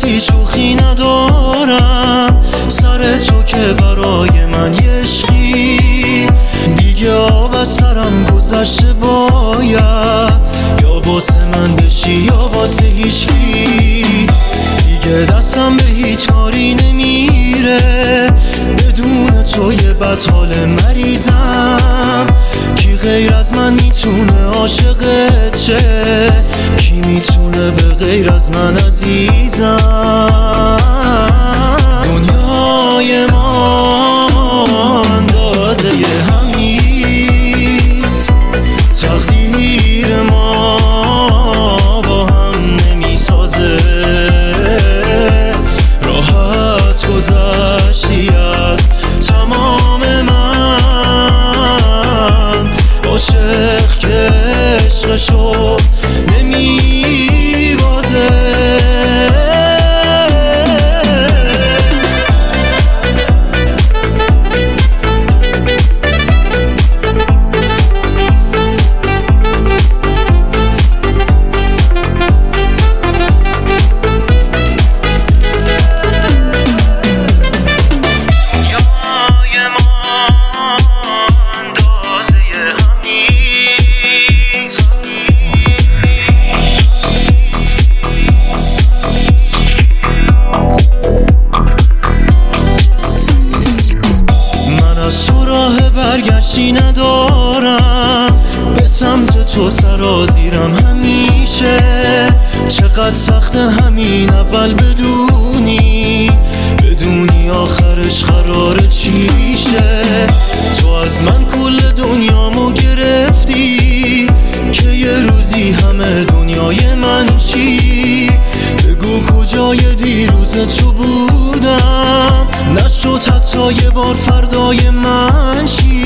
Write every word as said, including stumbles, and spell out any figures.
کسی شوخی ندارم، سر تو که برای من یه عشقی. دیگه آب از سرم گذشته، باید یا واسه من بشی یا واسه هیچکی. دیگه دستم به هیچ کاری نمیره، بدون تو یه بطال مریضم. کی غیر از من میتونه عاشقت شه؟ کی میتونه به غیر از من عزیزم؟ دنیای ما اندازه هم نیست، تقدیر ما با هم نمیسازه. راحت گذشتی از تمام من، عاشق که عشقشو نمیبازه. برگشتی ندارم، به سمت تو سرازیرم همیشه. چقدر سخت همین اول بدونی، بدونی آخرش قراره چیشه. تو از من کل دنیامو گرفتی، که یه روزی همه دنیای من چی؟ بگو کجای دیروز تو بودم، نشد حتی یه بار فردای من چی؟